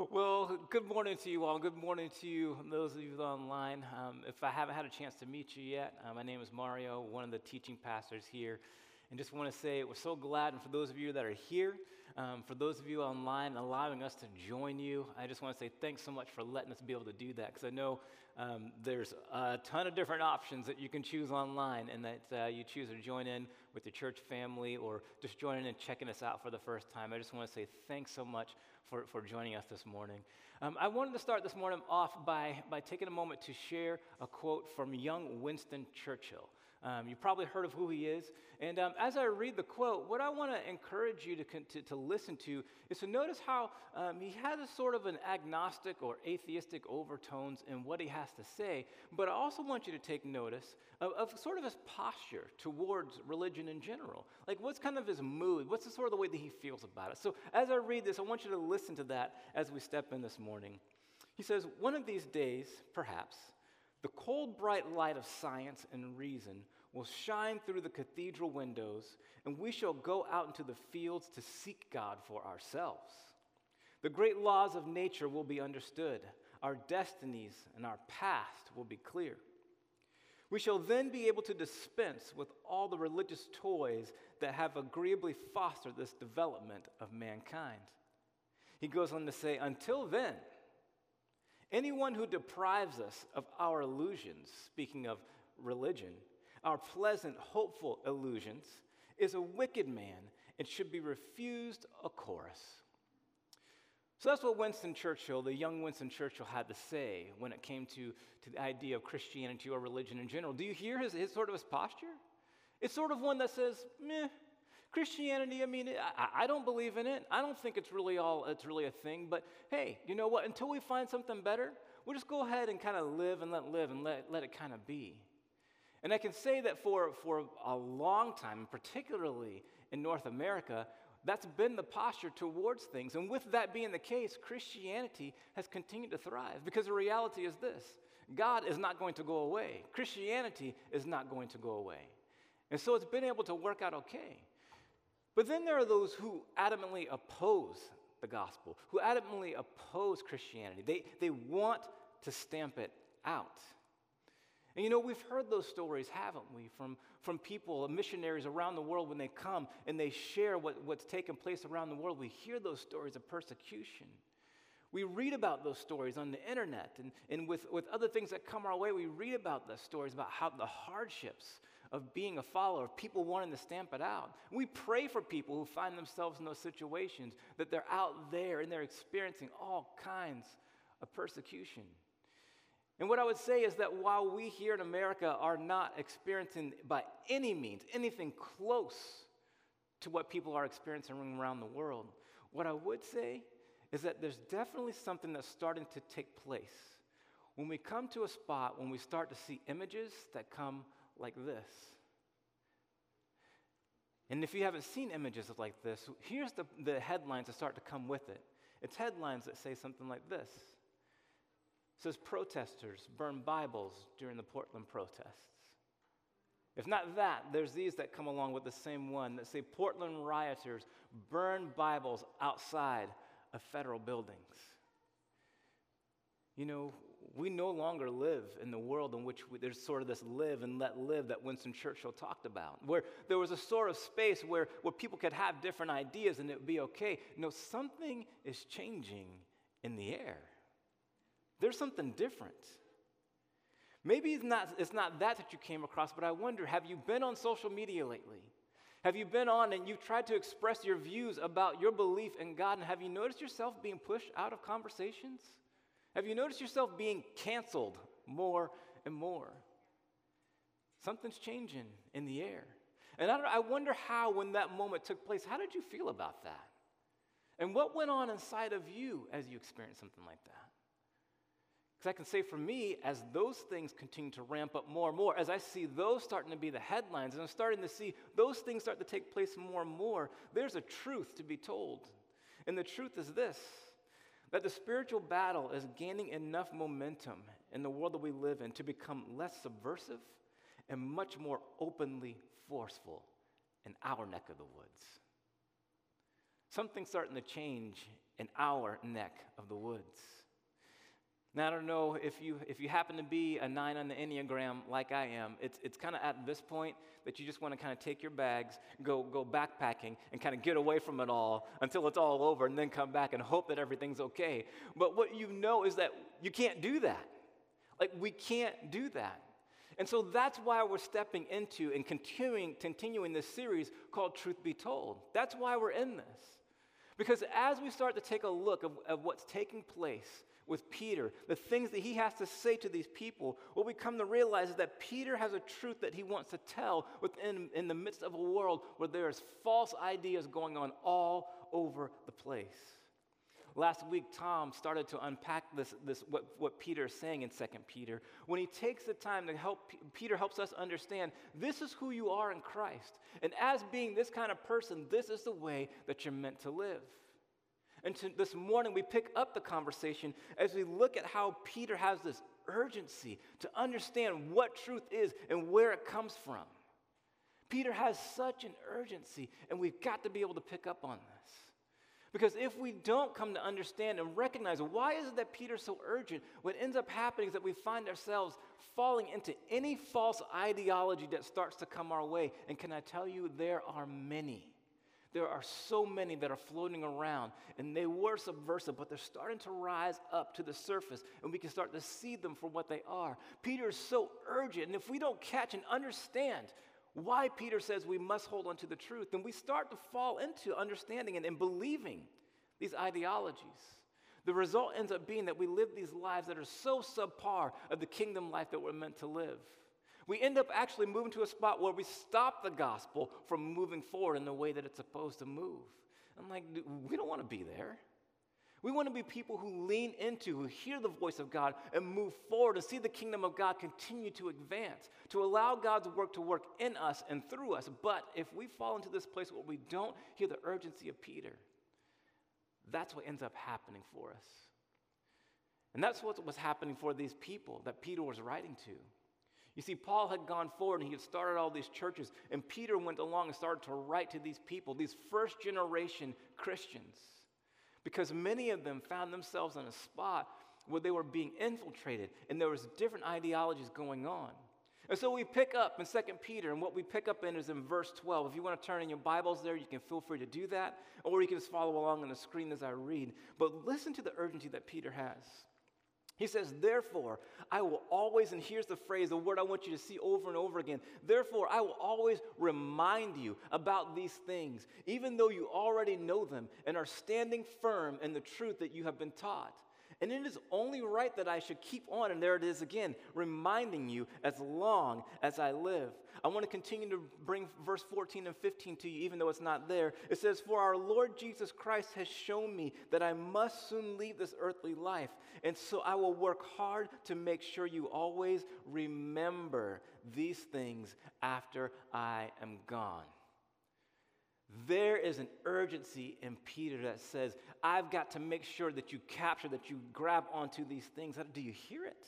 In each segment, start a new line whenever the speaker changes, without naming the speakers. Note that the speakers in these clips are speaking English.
Well, good morning to you all. Good morning to you, those of you online. If I haven't had a chance to meet you yet, my name is Mario, one of the teaching pastors here. And just want to say we're so glad, and for those of you that are here, for those of you online, allowing us to join you, I just want to say thanks so much for letting us be able to do that, because I know there's a ton of different options that you can choose online, and that you choose to join in with your church family or just joining and checking us out for the first time. I just want to say thanks so much for joining us this morning. I wanted to start this morning off by taking a moment to share a quote from young Winston Churchill. You've probably heard of who he is. And as I read the quote, what I want to encourage you to listen to is to notice how he has a sort of an agnostic or atheistic overtones in what he has to say. But I also want you to take notice of sort of his posture towards religion in general. Like, what's kind of his mood? What's the sort of the way that he feels about it? So as I read this, I want you to listen to that as we step in this morning. He says, "One of these days, perhaps, the cold, bright light of science and reason will shine through the cathedral windows, and we shall go out into the fields to seek God for ourselves. The great laws of nature will be understood. Our destinies and our past will be clear. We shall then be able to dispense with all the religious toys that have agreeably fostered this development of mankind." He goes on to say, "Until then, anyone who deprives us of our illusions," speaking of religion, "our pleasant, hopeful illusions, is a wicked man and should be refused a chorus." So that's what Winston Churchill, the young Winston Churchill, had to say when it came to the idea of Christianity or religion in general. Do you hear his posture? It's sort of one that says, meh, Christianity, I mean, I don't believe in it. I don't think it's really a thing. But hey, you know what? Until we find something better, we'll just go ahead and kind of live and let it kind of be. And I can say that for a long time, particularly in North America, that's been the posture towards things. And with that being the case, Christianity has continued to thrive, because the reality is this: God is not going to go away. Christianity is not going to go away. And so it's been able to work out okay. But then there are those who adamantly oppose the gospel, who adamantly oppose Christianity. They want to stamp it out. And you know, we've heard those stories, haven't we, from people, missionaries around the world, when they come and they share what's taken place around the world. We hear those stories of persecution. We read about those stories on the internet, and with other things that come our way, we read about those stories about how the hardships of being a follower, of people wanting to stamp it out. We pray for people who find themselves in those situations, that they're out there and they're experiencing all kinds of persecution. And what I would say is that while we here in America are not experiencing by any means anything close to what people are experiencing around the world, what I would say is that there's definitely something that's starting to take place when we come to a spot when we start to see images that come like this. And if you haven't seen images like this, here's the headlines that start to come with it. It's headlines that say something like this. It says, "Protesters burn Bibles during the Portland protests." If not that, there's these that come along with the same one that say, "Portland rioters burn Bibles outside of federal buildings." You know, we no longer live in the world in which there's sort of this live and let live that Winston Churchill talked about, where there was a sort of space where people could have different ideas and it would be okay. No, something is changing in the air. There's something different. Maybe it's not that you came across, but I wonder, have you been on social media lately? Have you been on and you've tried to express your views about your belief in God, and have you noticed yourself being pushed out of conversations? Have you noticed yourself being canceled more and more? Something's changing in the air. And I wonder how, when that moment took place, how did you feel about that? And what went on inside of you as you experienced something like that? Because I can say for me, as those things continue to ramp up more and more, as I see those starting to be the headlines, and I'm starting to see those things start to take place more and more, there's a truth to be told. And the truth is this: that the spiritual battle is gaining enough momentum in the world that we live in to become less subversive and much more openly forceful in our neck of the woods. Something's starting to change in our neck of the woods. Now, I don't know if you happen to be a 9 on the Enneagram like I am, it's kind of at this point that you just want to kind of take your bags, go backpacking, and kind of get away from it all until it's all over, and then come back and hope that everything's okay. But what you know is that you can't do that. Like, we can't do that. And so that's why we're stepping into and continuing this series called Truth Be Told. That's why we're in this. Because as we start to take a look of what's taking place with Peter, the things that he has to say to these people, what we come to realize is that Peter has a truth that he wants to tell in the midst of a world where there's false ideas going on all over the place. Last week, Tom started to unpack what Peter is saying in 2 Peter. When he takes the time to Peter helps us understand this is who you are in Christ. And as being this kind of person, this is the way that you're meant to live. And this morning, we pick up the conversation as we look at how Peter has this urgency to understand what truth is and where it comes from. Peter has such an urgency, and we've got to be able to pick up on this. Because if we don't come to understand and recognize why is it that Peter's so urgent, what ends up happening is that we find ourselves falling into any false ideology that starts to come our way. And can I tell you, there are many. There are so many that are floating around, and they were subversive, but they're starting to rise up to the surface, and we can start to see them for what they are. Peter is so urgent, and if we don't catch and understand why Peter says we must hold on to the truth, then we start to fall into understanding and believing these ideologies. The result ends up being that we live these lives that are so subpar of the kingdom life that we're meant to live. We end up actually moving to a spot where we stop the gospel from moving forward in the way that it's supposed to move. I'm like, we don't want to be there. We want to be people who lean into, who hear the voice of God and move forward to see the kingdom of God continue to advance, to allow God's work to work in us and through us. But if we fall into this place where we don't hear the urgency of Peter, that's what ends up happening for us. And that's what was happening for these people that Peter was writing to. You see, Paul had gone forward and he had started all these churches, and Peter went along and started to write to these people, these first-generation Christians, because many of them found themselves in a spot where they were being infiltrated, and there was different ideologies going on. And so we pick up in 2 Peter, and what we pick up in is in verse 12. If you want to turn in your Bibles there, you can feel free to do that, or you can just follow along on the screen as I read. But listen to the urgency that Peter has. He says, therefore, I will always, and here's the phrase, the word I want you to see over and over again. Therefore, I will always remind you about these things, even though you already know them and are standing firm in the truth that you have been taught. And it is only right that I should keep on, and there it is again, reminding you as long as I live. I want to continue to bring verse 14 and 15 to you, even though it's not there. It says, for our Lord Jesus Christ has shown me that I must soon leave this earthly life, and so I will work hard to make sure you always remember these things after I am gone. There is an urgency in Peter that says, I've got to make sure that you capture, that you grab onto these things. Do you hear it?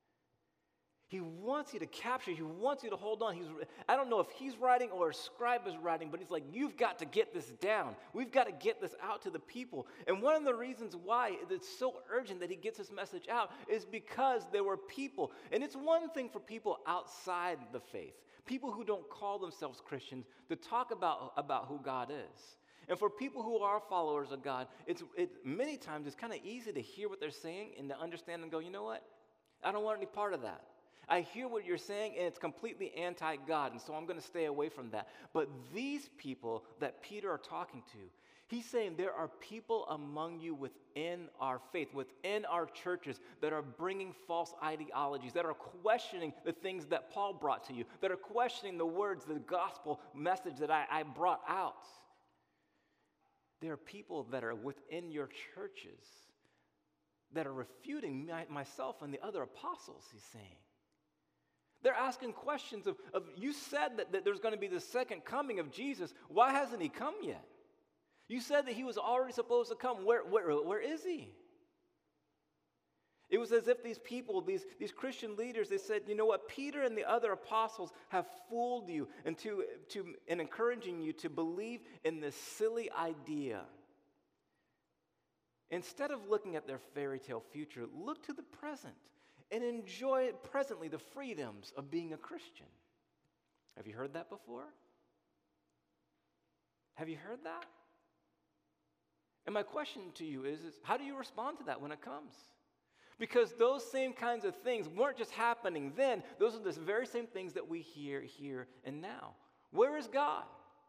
He wants you to capture, he wants you to hold on. I don't know if he's writing or a scribe is writing, but he's like, you've got to get this down. We've got to get this out to the people. And one of the reasons why it's so urgent that he gets this message out is because there were people, and it's one thing for people outside the faith, people who don't call themselves Christians, to talk about who God is. And for people who are followers of God, many times it's kind of easy to hear what they're saying and to understand and go, you know what? I don't want any part of that. I hear what you're saying, and it's completely anti-God, and so I'm going to stay away from that. But these people that Peter are talking to, he's saying there are people among you within our faith, within our churches, that are bringing false ideologies, that are questioning the things that Paul brought to you, that are questioning the words, the gospel message that I brought out. There are people that are within your churches that are refuting myself and the other apostles, he's saying. They're asking questions of you said that there's going to be the second coming of Jesus. Why hasn't he come yet? You said that he was already supposed to come. Where is he? It was as if these people, these Christian leaders, they said, you know what, Peter and the other apostles have fooled you into encouraging you to believe in this silly idea Instead of looking at their fairy tale future, look to the present and enjoy presently the freedoms of being a Christian. Have you heard that before? Have you heard that? And my question to you is how do you respond to that when it comes? Because those same kinds of things weren't just happening then. Those are the very same things that we hear here and now. Where is God?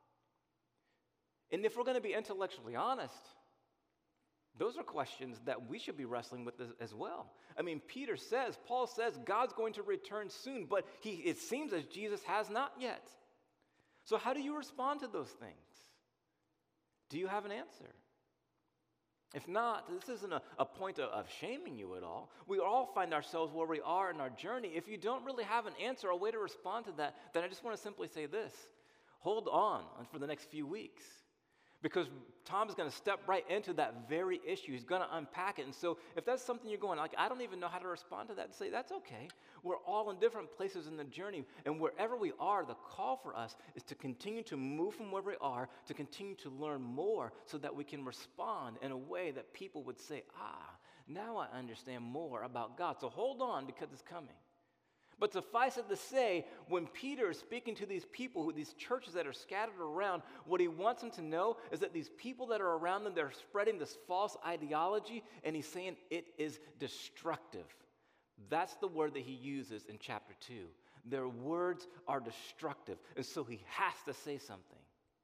And if we're going to be intellectually honest, those are questions that we should be wrestling with as well. I mean, Paul says, God's going to return soon, but it seems as Jesus has not yet. So how do you respond to those things? Do you have an answer? If not, this isn't a point of shaming you at all. We all find ourselves where we are in our journey. If you don't really have an answer or a way to respond to that, then I just want to simply say this. Hold on for the next few weeks. Because Tom is going to step right into that very issue. He's going to unpack it. And so if that's something you're going, like, I don't even know how to respond to that, say, that's okay. We're all in different places in the journey. And wherever we are, the call for us is to continue to move from where we are, to continue to learn more so that we can respond in a way that people would say, now I understand more about God. So hold on because it's coming. But suffice it to say, when Peter is speaking to these people, these churches that are scattered around, what he wants them to know is that these people that are around them, they're spreading this false ideology, and he's saying it is destructive. That's the word that he uses in chapter 2. Their words are destructive, and so he has to say something.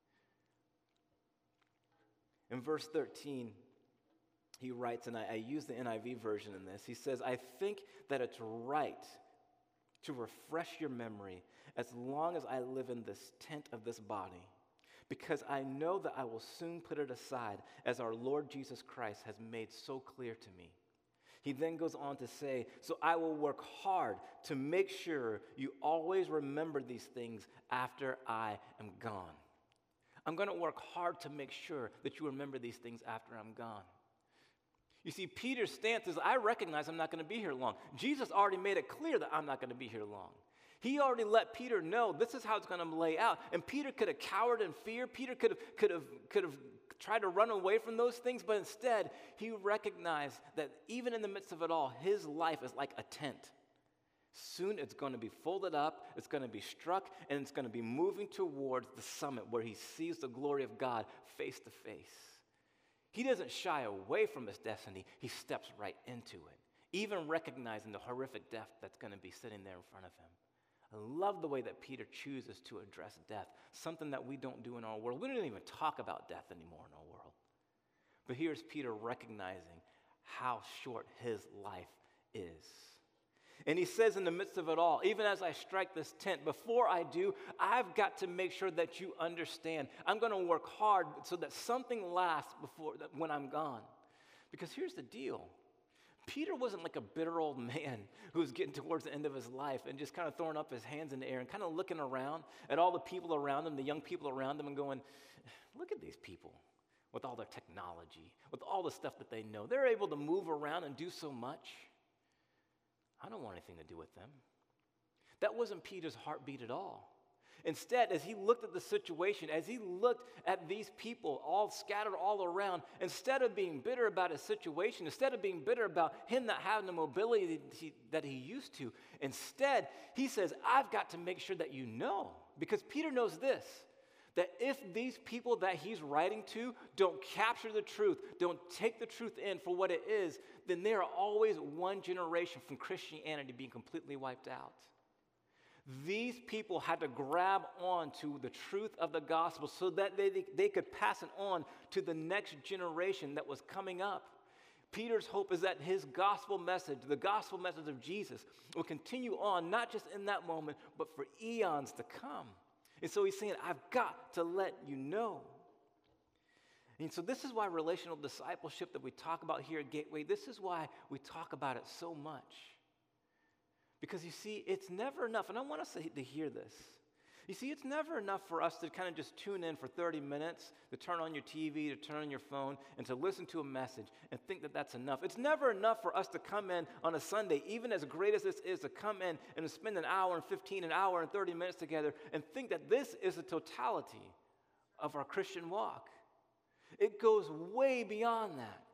In verse 13, he writes, and I use the NIV version in this, he says, I think that it's right to refresh your memory as long as I live in this tent of this body, because I know that I will soon put it aside as our Lord Jesus Christ has made so clear to me. He then goes on to say, so I will work hard to make sure you always remember these things after I am gone. I'm going to work hard to make sure that you remember these things after I'm gone. You see, Peter's stance is, I recognize I'm not going to be here long. Jesus already made it clear that I'm not going to be here long. He already let Peter know this is how it's going to lay out. And Peter could have cowered in fear. Peter could have tried to run away from those things, but instead, he recognized that even in the midst of it all, his life is like a tent. Soon it's going to be folded up, it's going to be struck, and it's going to be moving towards the summit where he sees the glory of God face to face. He doesn't shy away from his destiny. He steps right into it, even recognizing the horrific death that's going to be sitting there in front of him. I love the way that Peter chooses to address death, something that we don't do in our world. We don't even talk about death anymore in our world. But here's Peter recognizing how short his life is. And he says in the midst of it all, even as I strike this tent, before I do, I've got to make sure that you understand. I'm going to work hard so that something lasts when I'm gone. Because here's the deal. Peter wasn't like a bitter old man who was getting towards the end of his life and just kind of throwing up his hands in the air and kind of looking around at all the people around him, the young people around him, and going, look at these people with all their technology, with all the stuff that they know. They're able to move around and do so much. I don't want anything to do with them. That wasn't Peter's heartbeat at all. Instead, as he looked at the situation, as he looked at these people all scattered all around, instead of being bitter about his situation, instead of being bitter about him not having the mobility that he used to, instead, he says, I've got to make sure that you know. Because Peter knows this, that if these people that he's writing to don't capture the truth, don't take the truth in for what it is, then they are always one generation from Christianity being completely wiped out. These people had to grab on to the truth of the gospel so that they could pass it on to the next generation that was coming up. Peter's hope is that his gospel message, the gospel message of Jesus, will continue on, not just in that moment, but for eons to come. And so he's saying, I've got to let you know. And so this is why relational discipleship that we talk about here at Gateway, this is why we talk about it so much. Because you see, it's never enough, and I want us to hear this. You see, it's never enough for us to kind of just tune in for 30 minutes, to turn on your TV, to turn on your phone, and to listen to a message and think that that's enough. It's never enough for us to come in on a Sunday, even as great as this is, to come in and spend an hour and 15, an hour and 30 minutes together and think that this is the totality of our Christian walk. It goes way beyond that.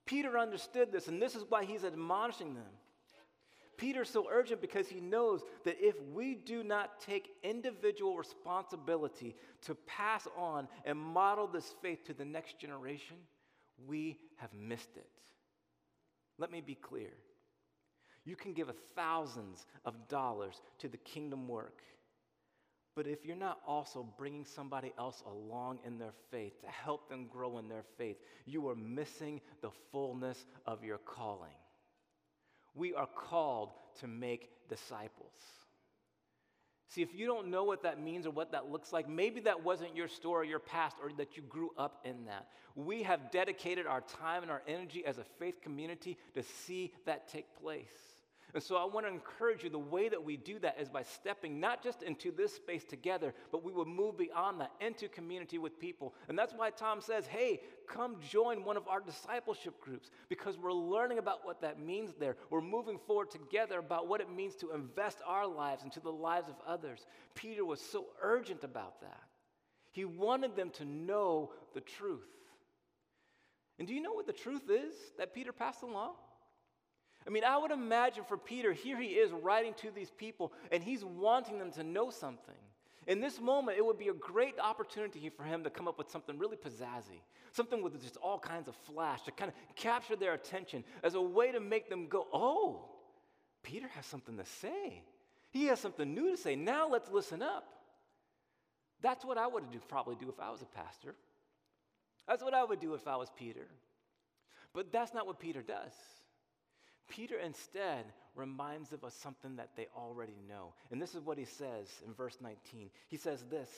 Peter understood this, and this is why he's admonishing them. Peter's so urgent because he knows that if we do not take individual responsibility to pass on and model this faith to the next generation, we have missed it. Let me be clear. You can give thousands of dollars to the kingdom work, but if you're not also bringing somebody else along in their faith to help them grow in their faith, you are missing the fullness of your calling. We are called to make disciples. See, if you don't know what that means or what that looks like, maybe that wasn't your story, your past, or that you grew up in that. We have dedicated our time and our energy as a faith community to see that take place. And so I want to encourage you, the way that we do that is by stepping not just into this space together, but we will move beyond that into community with people. And that's why Tom says, hey, come join one of our discipleship groups, because we're learning about what that means there. We're moving forward together about what it means to invest our lives into the lives of others. Peter was so urgent about that. He wanted them to know the truth. And do you know what the truth is that Peter passed along? I mean, I would imagine for Peter, here he is writing to these people, and he's wanting them to know something. In this moment, it would be a great opportunity for him to come up with something really pizzazzy, something with just all kinds of flash, to kind of capture their attention as a way to make them go, oh, Peter has something to say. He has something new to say. Now let's listen up. That's what I would probably do if I was a pastor. That's what I would do if I was Peter. But that's not what Peter does. Peter instead reminds them of something that they already know. And this is what he says in verse 19. He says this,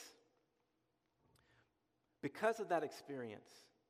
because of that experience,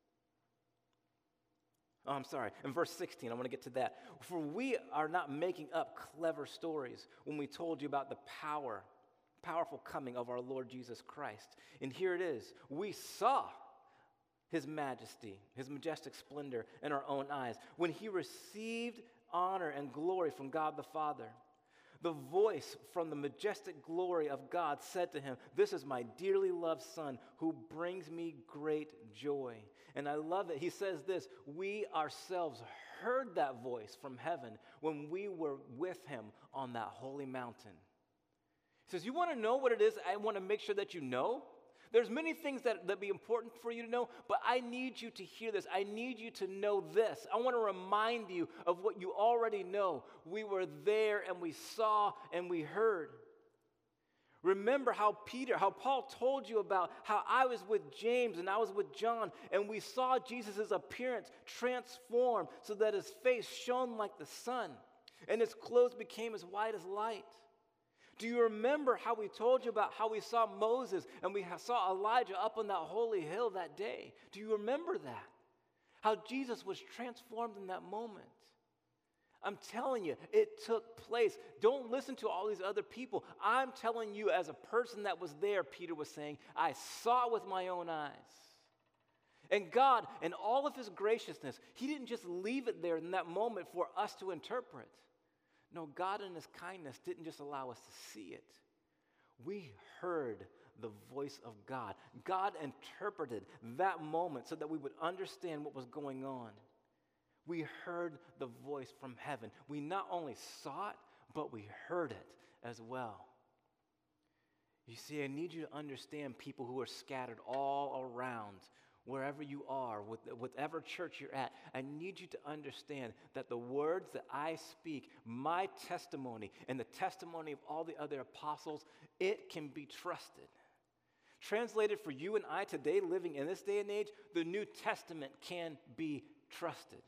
in verse 16, I want to get to that. For we are not making up clever stories when we told you about the powerful coming of our Lord Jesus Christ. And here it is. We saw his majesty, his majestic splendor in our own eyes when he received honor and glory from God the Father. The voice from the majestic glory of God said to him, "This is my dearly loved Son who brings me great joy." And I love it. He says this, we ourselves heard that voice from heaven when we were with him on that holy mountain. He says, you want to know what it is I want to make sure that you know? There's many things that be important for you to know, but I need you to hear this. I need you to know this. I want to remind you of what you already know. We were there and we saw and we heard. Remember how Paul told you about how I was with James and I was with John, and we saw Jesus' appearance transformed so that his face shone like the sun and his clothes became as white as light. Do you remember how we told you about how we saw Moses and we saw Elijah up on that holy hill that day? Do you remember that? How Jesus was transformed in that moment. I'm telling you, it took place. Don't listen to all these other people. I'm telling you as a person that was there, Peter was saying, I saw it with my own eyes. And God, in all of his graciousness, he didn't just leave it there in that moment for us to interpret. No, God in his kindness didn't just allow us to see it. We heard the voice of God. God interpreted that moment so that we would understand what was going on. We heard the voice from heaven. We not only saw it, but we heard it as well. You see, I need you to understand people who are scattered all around, wherever you are, whatever church you're at. I need you to understand that the words that I speak, my testimony, and the testimony of all the other apostles, it can be trusted. Translated for you and I today, living in this day and age, the New Testament can be trusted.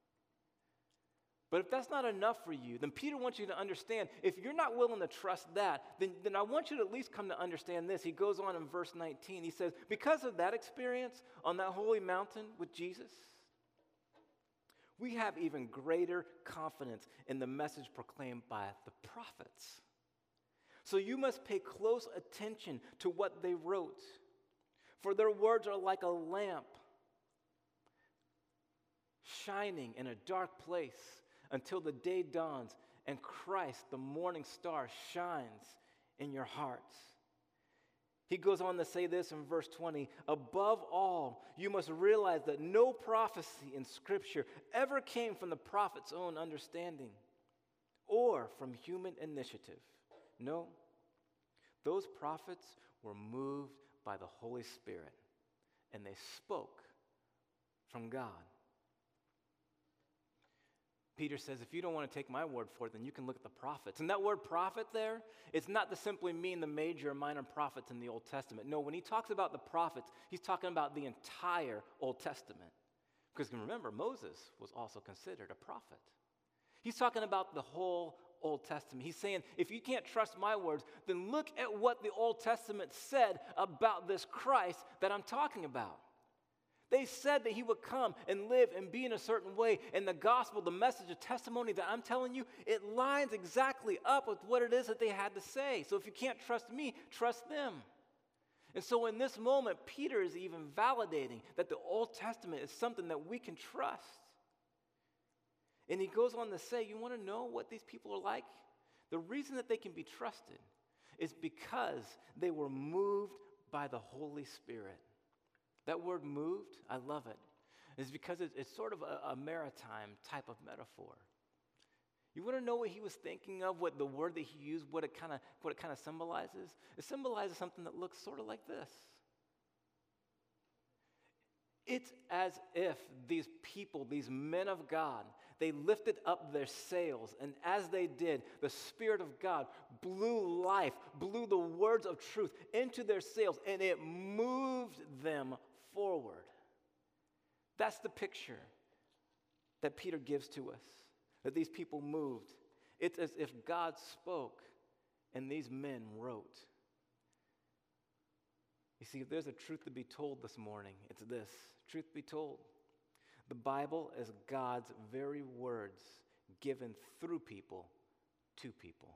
But if that's not enough for you, then Peter wants you to understand, if you're not willing to trust that, then I want you to at least come to understand this. He goes on in verse 19. He says, because of that experience on that holy mountain with Jesus, we have even greater confidence in the message proclaimed by the prophets. So you must pay close attention to what they wrote, for their words are like a lamp shining in a dark place until the day dawns and Christ, the morning star, shines in your hearts. He goes on to say this in verse 20, above all, you must realize that no prophecy in Scripture ever came from the prophet's own understanding or from human initiative. No, those prophets were moved by the Holy Spirit, and they spoke from God. Peter says, if you don't want to take my word for it, then you can look at the prophets. And that word prophet there, it's not to simply mean the major or minor prophets in the Old Testament. No, when he talks about the prophets, he's talking about the entire Old Testament. Because remember, Moses was also considered a prophet. He's talking about the whole Old Testament. He's saying, if you can't trust my words, then look at what the Old Testament said about this Christ that I'm talking about. They said that he would come and live and be in a certain way. And the gospel, the message, the testimony that I'm telling you, it lines exactly up with what it is that they had to say. So if you can't trust me, trust them. And so in this moment, Peter is even validating that the Old Testament is something that we can trust. And he goes on to say, you want to know what these people are like? The reason that they can be trusted is because they were moved by the Holy Spirit. That word moved, I love it. It's because it's sort of a maritime type of metaphor. You want to know what he was thinking of, what the word that he used, what it kind of symbolizes? It symbolizes something that looks sort of like this. It's as if these people, these men of God, they lifted up their sails, and as they did, the Spirit of God blew life, blew the words of truth into their sails, and it moved them forward. That's the picture that Peter gives to us, that these people moved. It's as if God spoke and these men wrote. You see, if there's a truth to be told this morning, it's this. Truth be told, the Bible is God's very words given through people to people.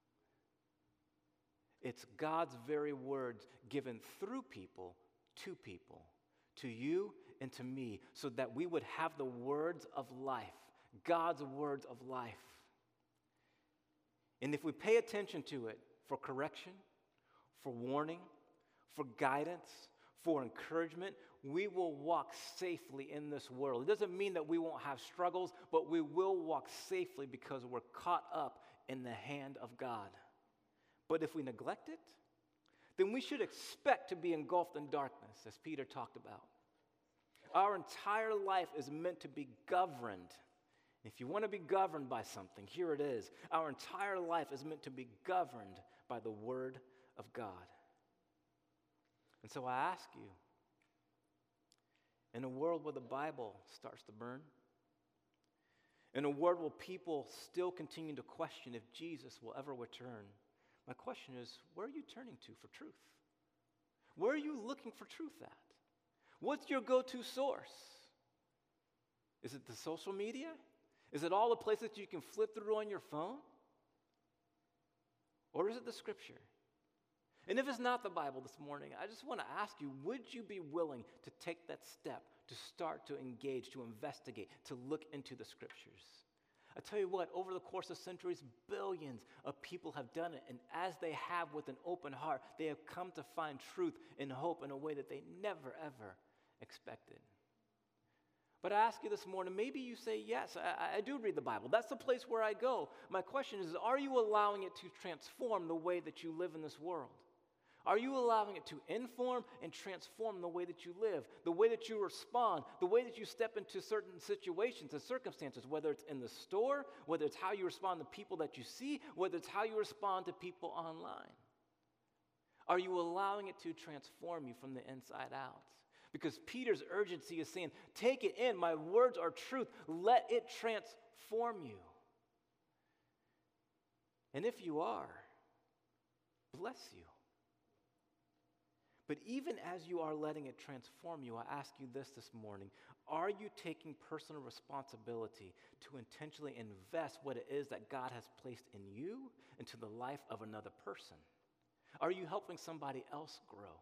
It's God's very words given through people, to you and to me, so that we would have the words of life, God's words of life. And if we pay attention to it for correction, for warning, for guidance, for encouragement, we will walk safely in this world. It doesn't mean that we won't have struggles, but we will walk safely because we're caught up in the hand of God. But if we neglect it, then we should expect to be engulfed in darkness, as Peter talked about. Our entire life is meant to be governed. If you want to be governed by something, here it is. Our entire life is meant to be governed by the Word of God. And so I ask you, in a world where the Bible starts to burn, in a world where people still continue to question if Jesus will ever return, my question is, where are you turning to for truth? Where are you looking for truth at? What's your go-to source? Is it the social media? Is it all the places you can flip through on your phone? Or is it the Scripture? And if it's not the Bible this morning, I just want to ask you, would you be willing to take that step to start to engage, to investigate, to look into the Scriptures? I tell you what, over the course of centuries, billions of people have done it. And as they have with an open heart, they have come to find truth and hope in a way that they never, ever expected. But I ask you this morning, maybe you say, yes, I do read the Bible. That's the place where I go. My question is, are you allowing it to transform the way that you live in this world? Are you allowing it to inform and transform the way that you live, the way that you respond, the way that you step into certain situations and circumstances, whether it's in the store, whether it's how you respond to people that you see, whether it's how you respond to people online? Are you allowing it to transform you from the inside out? Because Peter's urgency is saying, take it in, my words are truth, let it transform you. And if you are, bless you. But even as you are letting it transform you, I ask you this morning, are you taking personal responsibility to intentionally invest what it is that God has placed in you into the life of another person? Are you helping somebody else grow?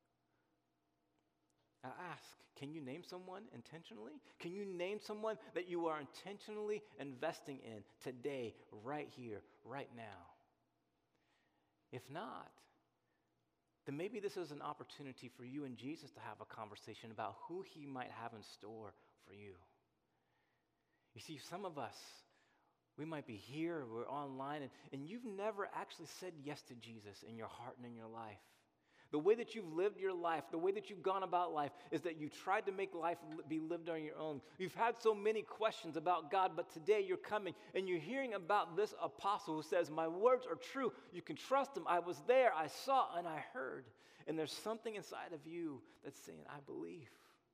I ask, can you name someone intentionally? Can you name someone that you are intentionally investing in today, right here, right now? If not, then maybe this is an opportunity for you and Jesus to have a conversation about who he might have in store for you. You see, some of us, we might be here, we're online, and you've never actually said yes to Jesus in your heart and in your life. The way that you've lived your life, the way that you've gone about life, is that you tried to make life be lived on your own. You've had so many questions about God, but today you're coming and you're hearing about this apostle who says, my words are true. You can trust him. I was there, I saw, and I heard. And there's something inside of you that's saying, I believe,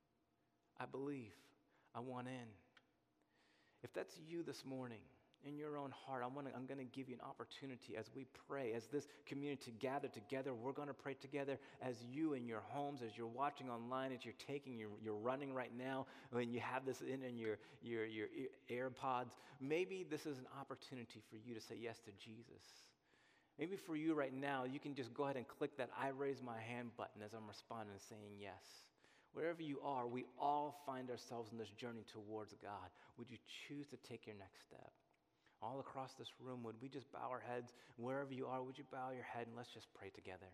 I want in. If that's you this morning, in your own heart, I'm going to give you an opportunity as we pray, as this community gather together. We're going to pray together as you in your homes, as you're watching online, as you're running right now, when you have this in your AirPods. Maybe this is an opportunity for you to say yes to Jesus. Maybe for you right now, you can just go ahead and click that I raise my hand button as I'm responding and saying yes. Wherever you are, we all find ourselves in this journey towards God. Would you choose to take your next step? All across this room, would we just bow our heads? Wherever you are, would you bow your head and let's just pray together.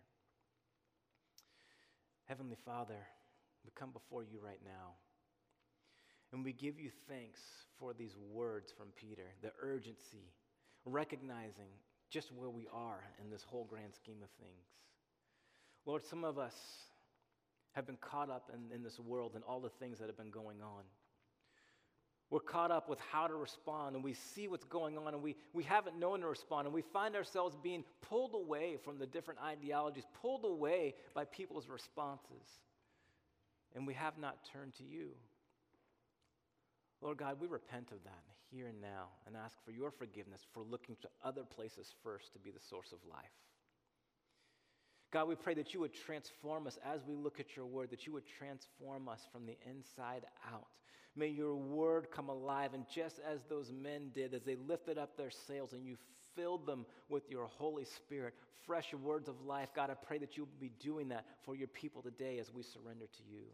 Heavenly Father, we come before you right now. And we give you thanks for these words from Peter, the urgency, recognizing just where we are in this whole grand scheme of things. Lord, some of us have been caught up in this world and all the things that have been going on. We're caught up with how to respond, and we see what's going on, and we haven't known to respond, and we find ourselves being pulled away from the different ideologies, pulled away by people's responses, and we have not turned to you. Lord God, we repent of that here and now and ask for your forgiveness for looking to other places first to be the source of life. God, we pray that you would transform us as we look at your word, that you would transform us from the inside out. May your word come alive, and just as those men did, as they lifted up their sails and you filled them with your Holy Spirit, fresh words of life, God, I pray that you will be doing that for your people today as we surrender to you.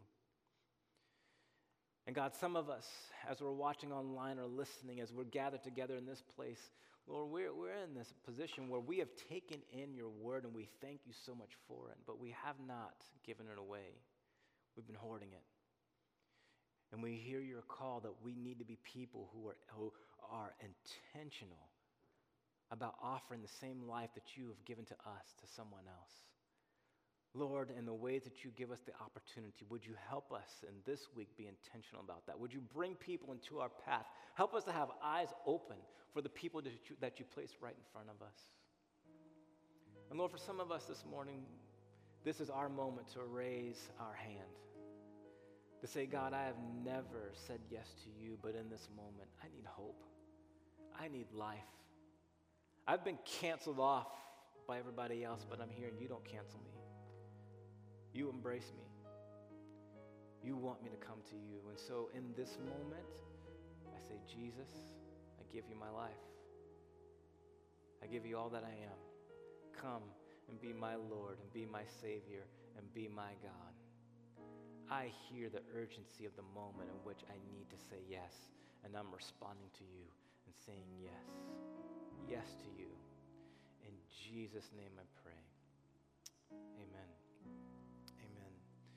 And God, some of us, as we're watching online or listening, as we're gathered together in this place, Lord, we're in this position where we have taken in your word and we thank you so much for it, but we have not given it away. We've been hoarding it. And we hear your call that we need to be people who are intentional about offering the same life that you have given to us to someone else. Lord, in the ways that you give us the opportunity, would you help us in this week be intentional about that? Would you bring people into our path? Help us to have eyes open for the people that you place right in front of us. And Lord, for some of us this morning, this is our moment to raise our hand. To say, God, I have never said yes to you, but in this moment, I need hope. I need life. I've been canceled off by everybody else, but I'm here and you don't cancel me. You embrace me. You want me to come to you. And so in this moment, I say, Jesus, I give you my life. I give you all that I am. Come and be my Lord and be my Savior and be my God. I hear the urgency of the moment in which I need to say yes, and I'm responding to you and saying yes. Yes to you. In Jesus' name I pray. Amen. Amen.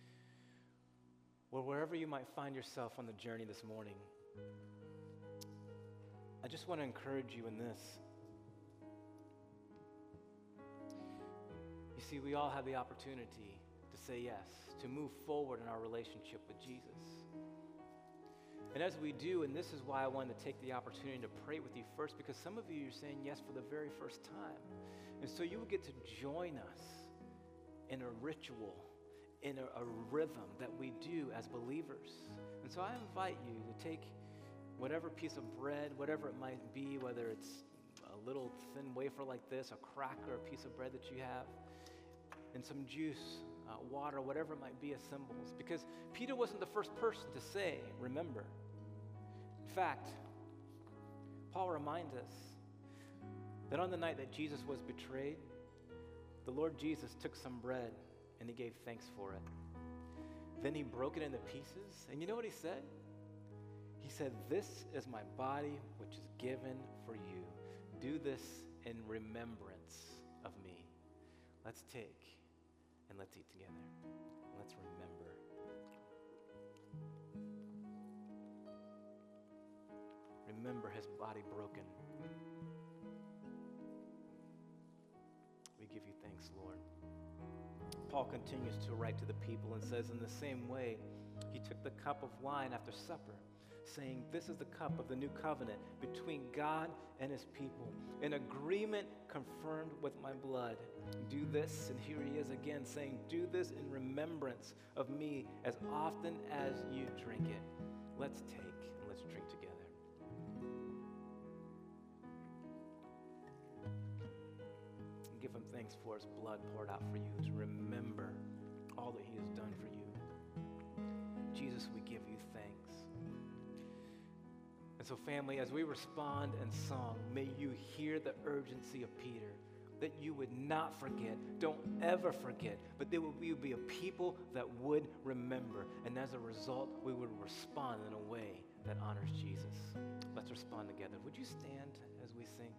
Well, wherever you might find yourself on the journey this morning, I just want to encourage you in this. You see, we all have the opportunity to say yes, to move forward in our relationship with Jesus. And as we do, and this is why I wanted to take the opportunity to pray with you first, because some of you are saying yes for the very first time. And so you will get to join us in a ritual, in a rhythm that we do as believers. And so I invite you to take whatever piece of bread, whatever it might be, whether it's a little thin wafer like this, a cracker, a piece of bread that you have, and some juice, water, whatever it might be as symbols. Because Peter wasn't the first person to say, remember. In fact, Paul reminds us that on the night that Jesus was betrayed, the Lord Jesus took some bread and he gave thanks for it. Then he broke it into pieces, and you know what he said? He said, "This is my body which is given for you. Do this in remembrance of me." Let's take and let's eat together. Let's remember. Remember his body broken. We give you thanks, Lord. Paul continues to write to the people and says, in the same way, he took the cup of wine after supper, saying, this is the cup of the new covenant between God and his people, an agreement confirmed with my blood. Do this, and here he is again saying, do this in remembrance of me as often as you drink it. Let's take and let's drink together. And give him thanks for his blood poured out for you, to remember all that he has done for you. Jesus, we give you thanks. And so, family, as we respond in song, may you hear the urgency of Peter, that you would not forget, don't ever forget, but that we would be a people that would remember. And as a result, we would respond in a way that honors Jesus. Let's respond together. Would you stand as we sing?